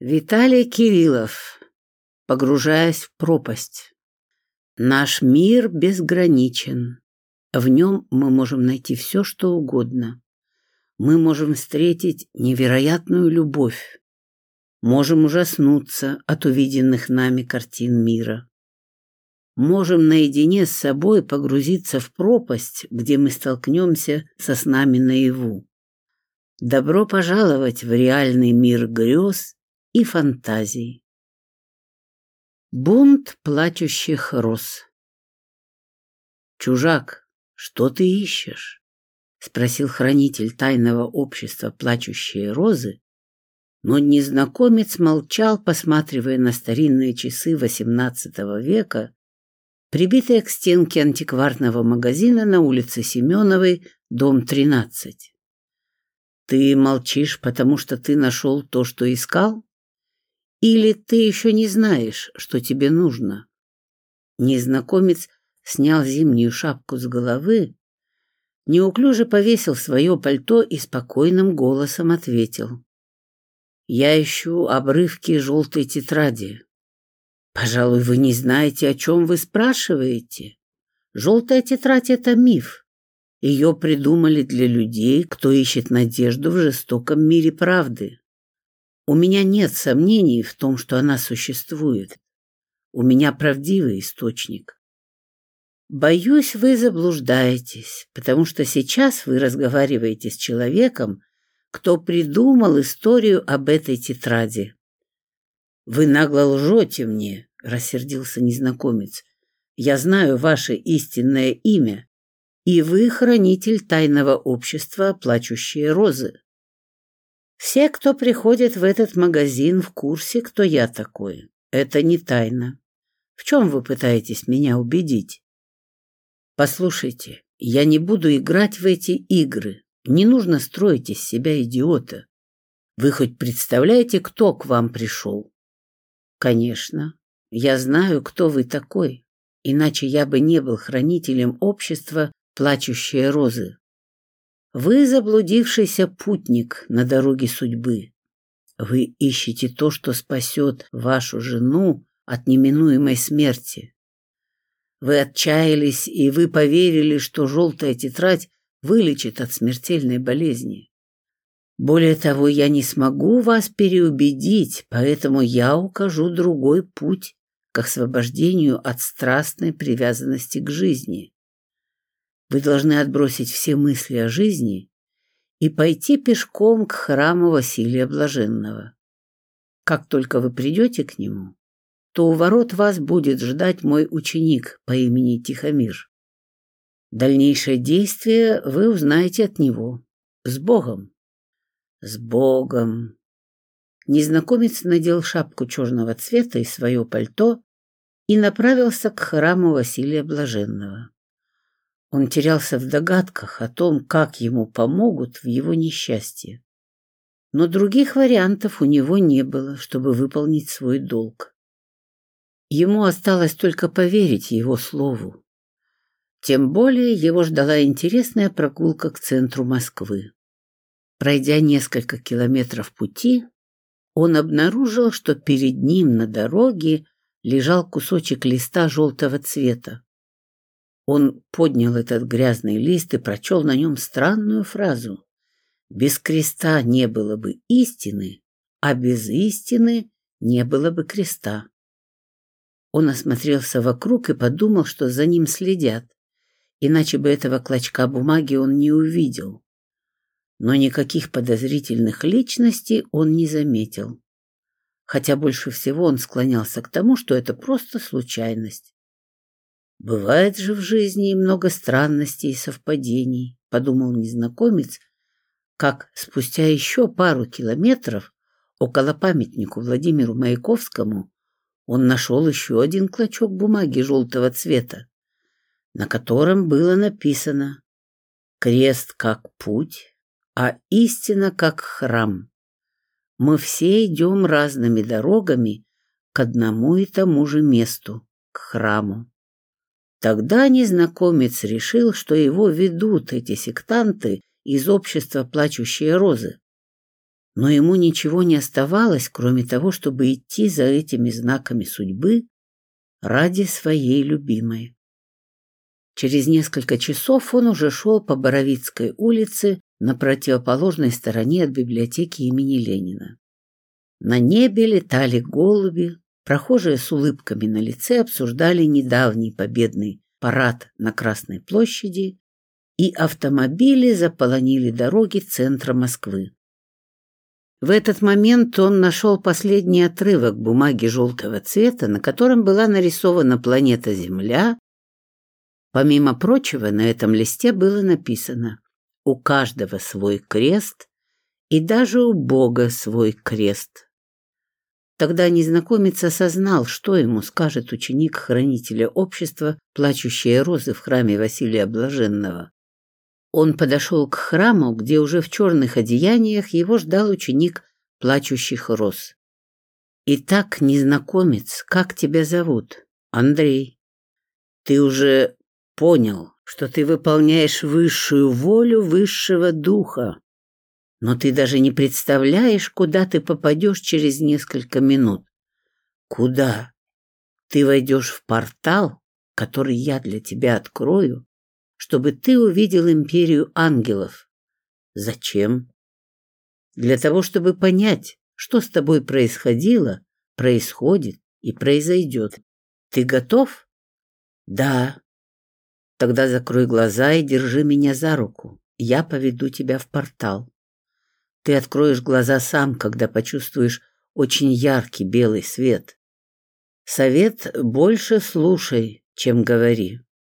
Виталий Кириллов, погружаясь в пропасть. Наш мир безграничен. В нем мы можем найти все, что угодно. Мы можем встретить невероятную любовь. Можем ужаснуться от увиденных нами картин мира. Можем наедине с собой погрузиться в пропасть, где мы столкнемся со снами наяву. Добро пожаловать в реальный мир грез и фантазий. Бунт плачущих роз. «Чужак, что ты ищешь?» — спросил хранитель тайного общества «Плачущие розы», но незнакомец молчал, посматривая на старинные часы XVIII века, прибитые к стенке антикварного магазина на улице Семеновой, дом 13. «Ты молчишь, потому что ты нашел то, что искал? Или ты еще не знаешь, что тебе нужно?» Незнакомец снял зимнюю шапку с головы, неуклюже повесил свое пальто и спокойным голосом ответил: «Я ищу обрывки желтой тетради». «Пожалуй, вы не знаете, о чем вы спрашиваете. Желтая тетрадь — это миф. Ее придумали для людей, кто ищет надежду в жестоком мире правды. У меня нет сомнений в том, что она существует. У меня правдивый источник. Боюсь, вы заблуждаетесь, потому что сейчас вы разговариваете с человеком, кто придумал историю об этой тетради». «Вы нагло лжете мне», — рассердился незнакомец. «Я знаю ваше истинное имя, и вы хранитель тайного общества «Плачущие розы». Все, кто приходит в этот магазин, в курсе, кто я такой. Это не тайна. В чем вы пытаетесь меня убедить? Послушайте, я не буду играть в эти игры. Не нужно строить из себя идиота. Вы хоть представляете, кто к вам пришел? Конечно, я знаю, кто вы такой. Иначе я бы не был хранителем общества «Плачущие розы». Вы заблудившийся путник на дороге судьбы. Вы ищете то, что спасет вашу жену от неминуемой смерти. Вы отчаялись, и вы поверили, что желтая тетрадь вылечит от смертельной болезни. Более того, я не смогу вас переубедить, поэтому я укажу другой путь к освобождению от страстной привязанности к жизни. Вы должны отбросить все мысли о жизни и пойти пешком к храму Василия Блаженного. Как только вы придете к нему, то у ворот вас будет ждать мой ученик по имени Тихомир. Дальнейшее действие вы узнаете от него. С Богом! С Богом!» Незнакомец надел шапку черного цвета и свое пальто и направился к храму Василия Блаженного. Он терялся в догадках о том, как ему помогут в его несчастье. Но других вариантов у него не было, чтобы выполнить свой долг. Ему осталось только поверить его слову. Тем более его ждала интересная прогулка к центру Москвы. Пройдя несколько километров пути, он обнаружил, что перед ним на дороге лежал кусочек листа желтого цвета. Он поднял этот грязный лист и прочел на нем странную фразу: «Без креста не было бы истины, а без истины не было бы креста». Он осмотрелся вокруг и подумал, что за ним следят, иначе бы этого клочка бумаги он не увидел. Но никаких подозрительных личностей он не заметил. Хотя больше всего он склонялся к тому, что это просто случайность. «Бывает же в жизни много странностей и совпадений», — подумал незнакомец, как спустя еще пару километров около памятнику Владимиру Маяковскому он нашел еще один клочок бумаги желтого цвета, на котором было написано: «Крест как путь, а истина как храм. Мы все идем разными дорогами к одному и тому же месту, к храму». Тогда незнакомец решил, что его ведут эти сектанты из общества «Плачущие розы». Но ему ничего не оставалось, кроме того, чтобы идти за этими знаками судьбы ради своей любимой. Через несколько часов он уже шел по Боровицкой улице на противоположной стороне от библиотеки имени Ленина. На небе летали голуби, прохожие с улыбками на лице обсуждали недавний победный парад на Красной площади, и автомобили заполонили дороги центра Москвы. В этот момент он нашел последний отрывок бумаги желтого цвета, на котором была нарисована планета Земля. Помимо прочего, на этом листе было написано: «У каждого свой крест, и даже у Бога свой крест». Тогда незнакомец осознал, что ему скажет ученик хранителя общества «Плачущие розы» в храме Василия Блаженного. Он подошел к храму, где уже в черных одеяниях его ждал ученик «Плачущих роз». «Итак, незнакомец, как тебя зовут?» «Андрей». «Ты уже понял, что ты выполняешь высшую волю высшего духа, но ты даже не представляешь, куда ты попадешь через несколько минут». «Куда?» «Ты войдешь в портал, который я для тебя открою, чтобы ты увидел империю ангелов». «Зачем?» «Для того, чтобы понять, что с тобой происходило, происходит и произойдет. Ты готов?» «Да». «Тогда закрой глаза и держи меня за руку. Я поведу тебя в портал. Ты откроешь глаза сам, когда почувствуешь очень яркий белый свет. Совет: больше слушай, чем говори».